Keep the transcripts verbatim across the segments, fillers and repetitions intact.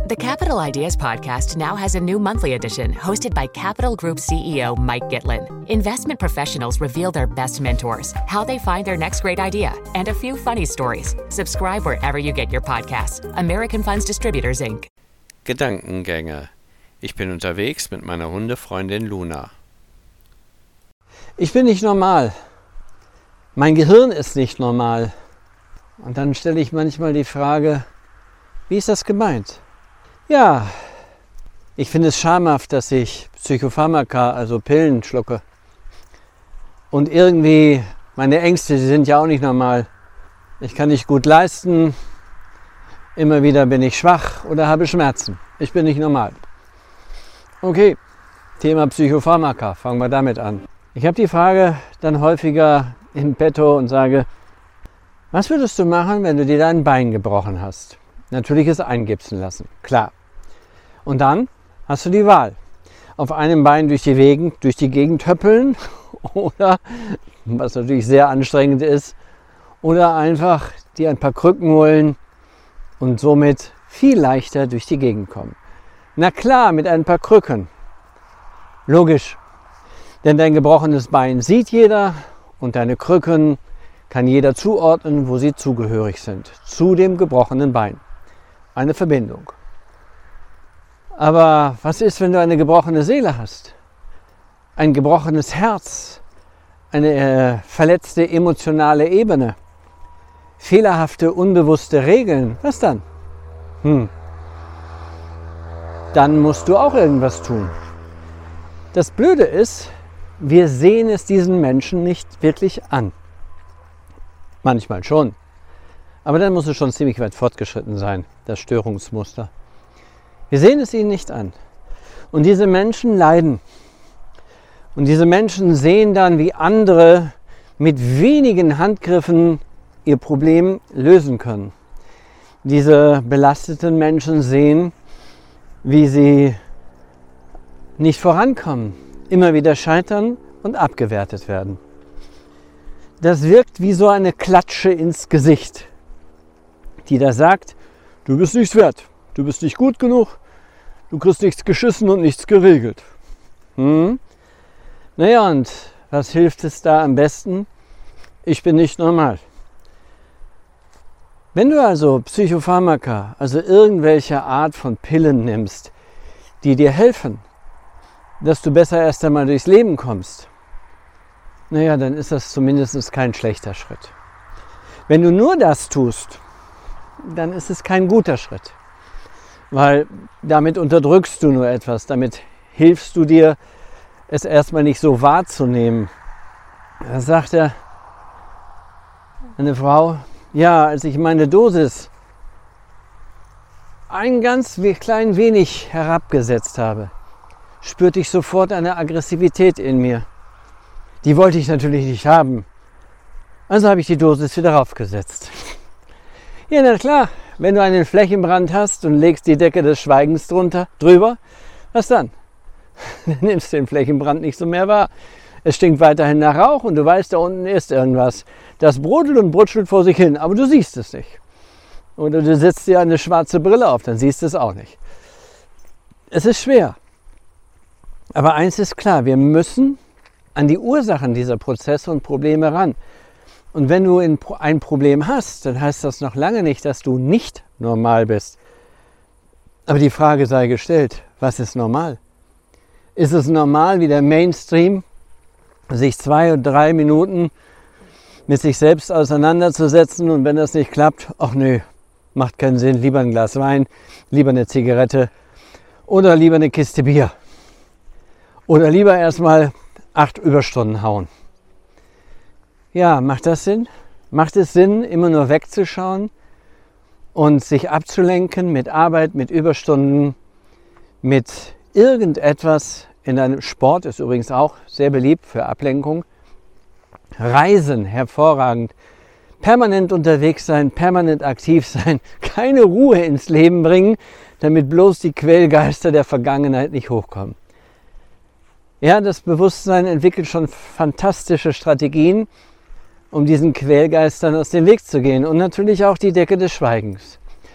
The Capital Ideas Podcast now has a new monthly edition hosted by Capital Group C E O Mike Gitlin. Investment professionals reveal their best mentors, how they find their next great idea, and a few funny stories. Subscribe wherever you get your podcasts. American Funds Distributors, Incorporated. Gedankengänge. Ich bin unterwegs mit meiner Hundefreundin Luna. Ich bin nicht normal. Mein Gehirn ist nicht normal. Und dann stelle ich manchmal die Frage, wie ist das gemeint? Ja, ich finde es schamhaft, dass ich Psychopharmaka, also Pillen, schlucke. Und irgendwie, meine Ängste, die sind ja auch nicht normal. Ich kann nicht gut leisten, immer wieder bin ich schwach oder habe Schmerzen. Ich bin nicht normal. Okay, Thema Psychopharmaka, fangen wir damit an. Ich habe die Frage dann häufiger im Petto und sage, was würdest du machen, wenn du dir dein Bein gebrochen hast? Natürlich es eingipsen lassen, klar. Und dann hast du die Wahl. Auf einem Bein durch die Gegend, durch die Gegend höppeln oder, was natürlich sehr anstrengend ist, oder einfach dir ein paar Krücken holen und somit viel leichter durch die Gegend kommen. Na klar, mit ein paar Krücken. Logisch. Denn dein gebrochenes Bein sieht jeder und deine Krücken kann jeder zuordnen, wo sie zugehörig sind. Zu dem gebrochenen Bein. Eine Verbindung. Aber was ist, wenn du eine gebrochene Seele hast? Ein gebrochenes Herz? Eine äh, verletzte emotionale Ebene? Fehlerhafte, unbewusste Regeln? Was dann? Hm. Dann musst du auch irgendwas tun. Das Blöde ist, wir sehen es diesen Menschen nicht wirklich an. Manchmal schon. Aber dann muss es schon ziemlich weit fortgeschritten sein, das Störungsmuster. Wir sehen es ihnen nicht an. Und diese Menschen leiden. Und diese Menschen sehen dann, wie andere mit wenigen Handgriffen ihr Problem lösen können. Diese belasteten Menschen sehen, wie sie nicht vorankommen, immer wieder scheitern und abgewertet werden. Das wirkt wie so eine Klatsche ins Gesicht, die da sagt, du bist nichts wert, du bist nicht gut genug, du kriegst nichts geschissen und nichts geregelt. Hm? Naja, und was hilft es da am besten? Ich bin nicht normal. Wenn du also Psychopharmaka, also irgendwelche Art von Pillen nimmst, die dir helfen, dass du besser erst einmal durchs Leben kommst, naja, dann ist das zumindest kein schlechter Schritt. Wenn du nur das tust, dann ist es kein guter Schritt, weil damit unterdrückst du nur etwas, damit hilfst du dir, es erstmal nicht so wahrzunehmen. Da sagt er, eine Frau, ja, als ich meine Dosis ein ganz klein wenig herabgesetzt habe, spürte ich sofort eine Aggressivität in mir. Die wollte ich natürlich nicht haben. Also habe ich die Dosis wieder raufgesetzt. Ja, na klar, wenn du einen Flächenbrand hast und legst die Decke des Schweigens drunter, drüber, was dann? Dann nimmst du den Flächenbrand nicht so mehr wahr. Es stinkt weiterhin nach Rauch und du weißt, da unten ist irgendwas. Das brodelt und brutschelt vor sich hin, aber du siehst es nicht. Oder du setzt dir eine schwarze Brille auf, dann siehst du es auch nicht. Es ist schwer. Aber eins ist klar, wir müssen an die Ursachen dieser Prozesse und Probleme ran. Und wenn du ein Problem hast, dann heißt das noch lange nicht, dass du nicht normal bist. Aber die Frage sei gestellt, was ist normal? Ist es normal, wie der Mainstream, sich zwei oder drei Minuten mit sich selbst auseinanderzusetzen und wenn das nicht klappt, ach nö, macht keinen Sinn, lieber ein Glas Wein, lieber eine Zigarette oder lieber eine Kiste Bier. Oder lieber erstmal acht Überstunden hauen. Ja, macht das Sinn? Macht es Sinn, immer nur wegzuschauen und sich abzulenken mit Arbeit, mit Überstunden, mit irgendetwas? In einem Sport ist übrigens auch sehr beliebt für Ablenkung. Reisen, hervorragend. Permanent unterwegs sein, permanent aktiv sein, keine Ruhe ins Leben bringen, damit bloß die Quälgeister der Vergangenheit nicht hochkommen. Ja, das Bewusstsein entwickelt schon fantastische Strategien, um diesen Quälgeistern aus dem Weg zu gehen und natürlich auch die Decke des Schweigens.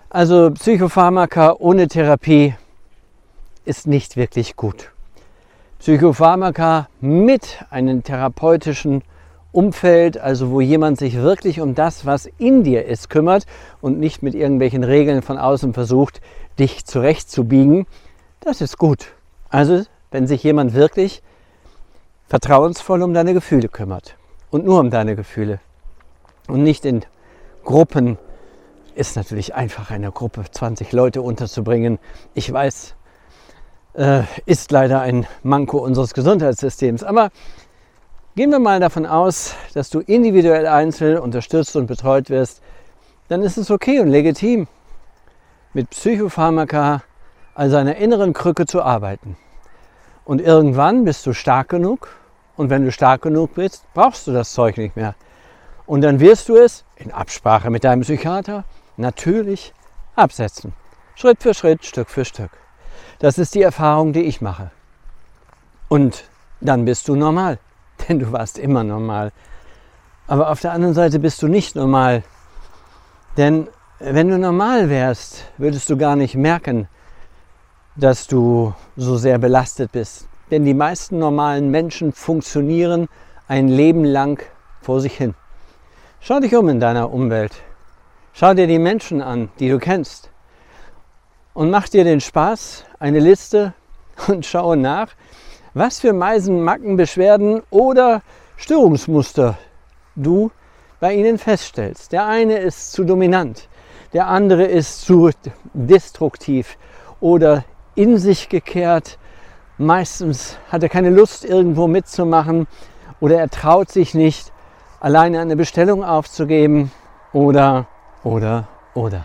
Also Psychopharmaka ohne Therapie ist nicht wirklich gut. Psychopharmaka mit einem therapeutischen Umfeld, also wo jemand sich wirklich um das, was in dir ist, kümmert und nicht mit irgendwelchen Regeln von außen versucht, dich zurechtzubiegen, das ist gut. Also wenn sich jemand wirklich vertrauensvoll um deine Gefühle kümmert und nur um deine Gefühle und nicht in Gruppen, ist natürlich einfach eine Gruppe zwanzig Leute unterzubringen. Ich weiß, äh, ist leider ein Manko unseres Gesundheitssystems, aber gehen wir mal davon aus, dass du individuell einzeln unterstützt und betreut wirst, dann ist es okay und legitim, mit Psychopharmaka, also einer inneren Krücke zu arbeiten. Und irgendwann bist du stark genug und wenn du stark genug bist, brauchst du das Zeug nicht mehr. Und dann wirst du es in Absprache mit deinem Psychiater natürlich absetzen. Schritt für Schritt, Stück für Stück. Das ist die Erfahrung, die ich mache. Und dann bist du normal. Denn du warst immer normal. Aber auf der anderen Seite bist du nicht normal. Denn wenn du normal wärst, würdest du gar nicht merken, dass du so sehr belastet bist. Denn die meisten normalen Menschen funktionieren ein Leben lang vor sich hin. Schau dich um in deiner Umwelt. Schau dir die Menschen an, die du kennst. Und mach dir den Spaß, eine Liste und schaue nach, was für Meisen, Macken, Beschwerden oder Störungsmuster du bei ihnen feststellst. Der eine ist zu dominant, der andere ist zu destruktiv oder in sich gekehrt. Meistens hat er keine Lust, irgendwo mitzumachen oder er traut sich nicht, alleine eine Bestellung aufzugeben oder, oder, oder.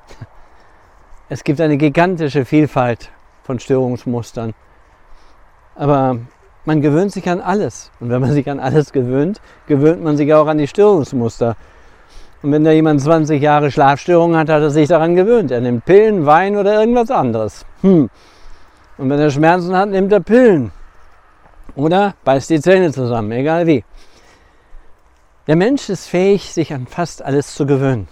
Es gibt eine gigantische Vielfalt von Störungsmustern. Aber man gewöhnt sich an alles. Und wenn man sich an alles gewöhnt, gewöhnt man sich auch an die Störungsmuster. Und wenn da jemand zwanzig Jahre Schlafstörungen hat, hat er sich daran gewöhnt. Er nimmt Pillen, Wein oder irgendwas anderes. Hm. Und wenn er Schmerzen hat, nimmt er Pillen. Oder beißt die Zähne zusammen, egal wie. Der Mensch ist fähig, sich an fast alles zu gewöhnen.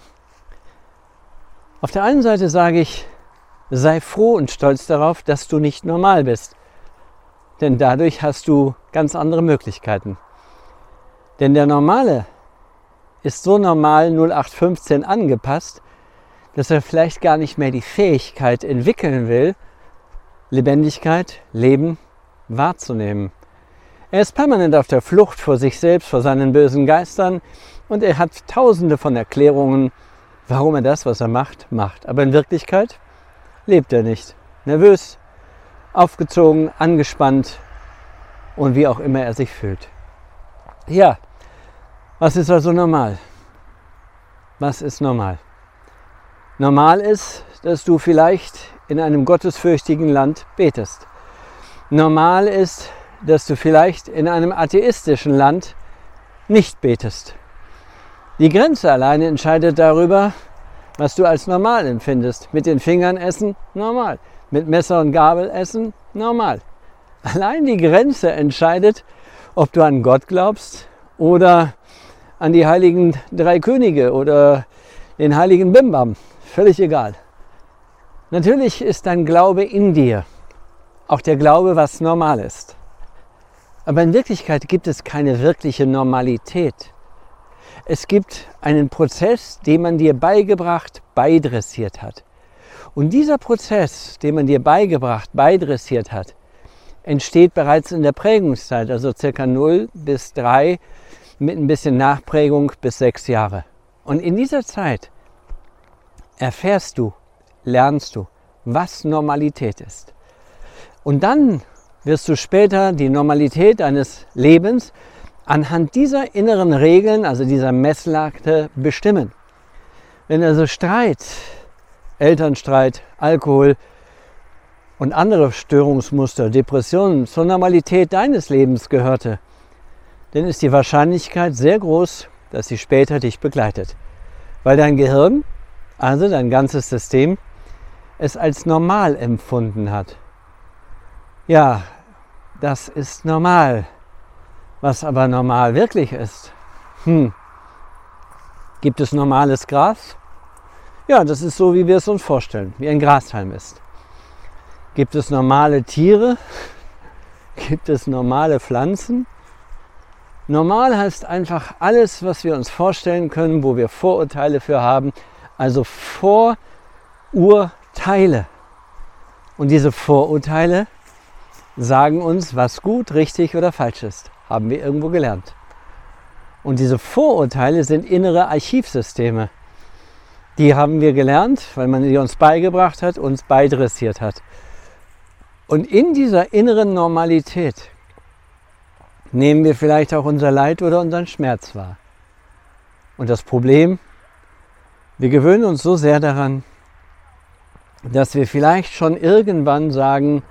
Auf der einen Seite sage ich, sei froh und stolz darauf, dass du nicht normal bist. Denn dadurch hast du ganz andere Möglichkeiten. Denn der Normale ist so normal null acht fünfzehn angepasst, dass er vielleicht gar nicht mehr die Fähigkeit entwickeln will, Lebendigkeit, Leben wahrzunehmen. Er ist permanent auf der Flucht vor sich selbst, vor seinen bösen Geistern und er hat tausende von Erklärungen, warum er das, was er macht, macht. Aber in Wirklichkeit lebt er nicht. Nervös, aufgezogen, angespannt und wie auch immer er sich fühlt. Ja, was ist also normal? Was ist normal? Normal ist, dass du vielleicht in einem gottesfürchtigen Land betest. Normal ist, dass du vielleicht in einem atheistischen Land nicht betest. Die Grenze alleine entscheidet darüber, was du als normal empfindest. Mit den Fingern essen, normal. Mit Messer und Gabel essen, normal. Allein die Grenze entscheidet, ob du an Gott glaubst oder an die heiligen drei Könige oder den heiligen Bimbam. Völlig egal. Natürlich ist dein Glaube in dir. Auch der Glaube, was normal ist. Aber in Wirklichkeit gibt es keine wirkliche Normalität. Es gibt einen Prozess, den man dir beigebracht, beidressiert hat. Und dieser Prozess, den man dir beigebracht, beidressiert hat, entsteht bereits in der Prägungszeit, also circa null bis drei, mit ein bisschen Nachprägung bis sechs Jahre. Und in dieser Zeit erfährst du, lernst du, was Normalität ist. Und dann wirst du später die Normalität deines Lebens anhand dieser inneren Regeln, also dieser Messlatte, bestimmen. Wenn also Streit, Elternstreit, Alkohol und andere Störungsmuster, Depressionen zur Normalität deines Lebens gehörte, dann ist die Wahrscheinlichkeit sehr groß, dass sie später dich begleitet. Weil dein Gehirn, also dein ganzes System, es als normal empfunden hat. Ja, das ist normal. Was aber normal wirklich ist. Hm. Gibt es normales Gras? Ja, das ist so, wie wir es uns vorstellen, wie ein Grashalm ist. Gibt es normale Tiere? Gibt es normale Pflanzen? Normal heißt einfach alles, was wir uns vorstellen können, wo wir Vorurteile für haben, also Vorurteile. Und diese Vorurteile sagen uns, was gut, richtig oder falsch ist. Haben wir irgendwo gelernt. Und diese Vorurteile sind innere Archivsysteme. Die haben wir gelernt, weil man sie uns beigebracht hat, uns beidressiert hat. Und in dieser inneren Normalität nehmen wir vielleicht auch unser Leid oder unseren Schmerz wahr. Und das Problem, wir gewöhnen uns so sehr daran, dass wir vielleicht schon irgendwann sagen,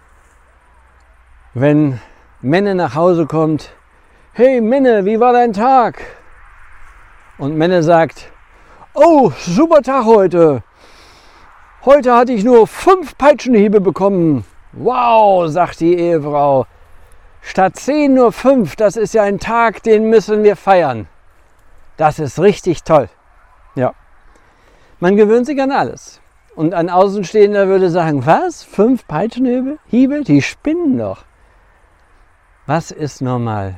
wenn Menne nach Hause kommt, hey Menne, wie war dein Tag? Und Menne sagt, oh, super Tag heute. Heute hatte ich nur fünf Peitschenhiebe bekommen. Wow, sagt die Ehefrau. Statt zehn nur fünf, das ist ja ein Tag, den müssen wir feiern. Das ist richtig toll. Ja. Man gewöhnt sich an alles. Und ein Außenstehender würde sagen, was? Fünf Peitschenhiebe? Hiebe? Die spinnen doch. Was ist normal?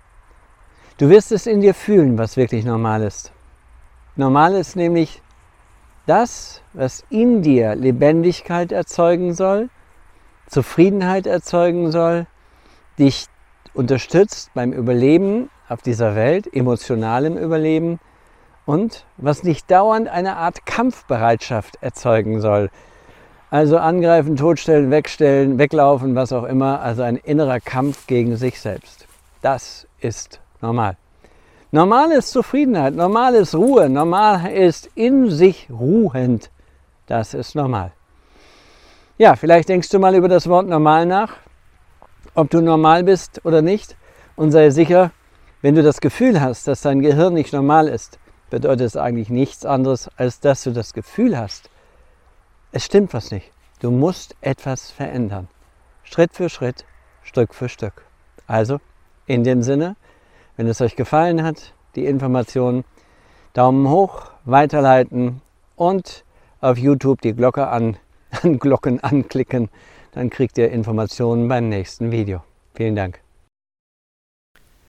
Du wirst es in dir fühlen, was wirklich normal ist. Normal ist nämlich das, was in dir Lebendigkeit erzeugen soll, Zufriedenheit erzeugen soll, dich unterstützt beim Überleben auf dieser Welt, emotionalem Überleben und was nicht dauernd eine Art Kampfbereitschaft erzeugen soll. Also angreifen, totstellen, wegstellen, weglaufen, was auch immer, also ein innerer Kampf gegen sich selbst. Das ist normal. Normal ist Zufriedenheit, normal ist Ruhe, normal ist in sich ruhend. Das ist normal. Ja, vielleicht denkst du mal über das Wort normal nach, ob du normal bist oder nicht. Und sei sicher, wenn du das Gefühl hast, dass dein Gehirn nicht normal ist, bedeutet es eigentlich nichts anderes, als dass du das Gefühl hast, es stimmt was nicht. Du musst etwas verändern. Schritt für Schritt, Stück für Stück. Also, in dem Sinne, wenn es euch gefallen hat, die Informationen, Daumen hoch, weiterleiten und auf YouTube die Glocke an, an Glocken anklicken. Dann kriegt ihr Informationen beim nächsten Video. Vielen Dank.